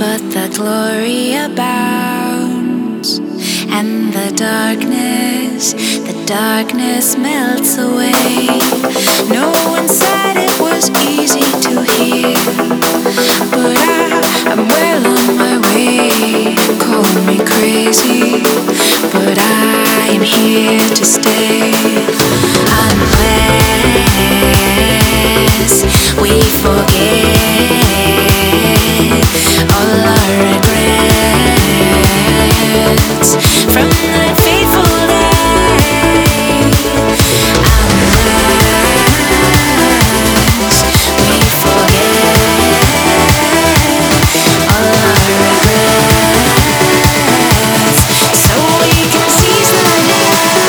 but the glory abounds, and the darkness melts away. No one said it was easy to hear, but I'm well on my way. Call me crazy, but I am here to stay. Unless we forget all our regrets from that fateful day. Unless we forget all our regrets, so we can seize the day.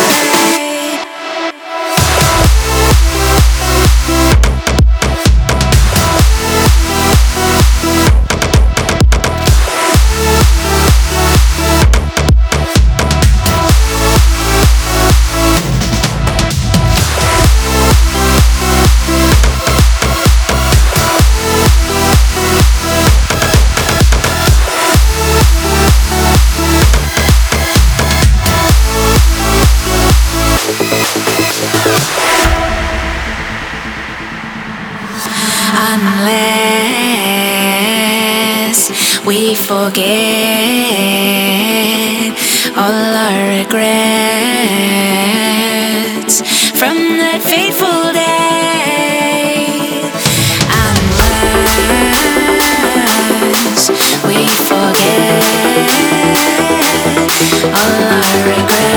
Unless we forget all our regrets from that fateful day. Unless we forget all our regrets.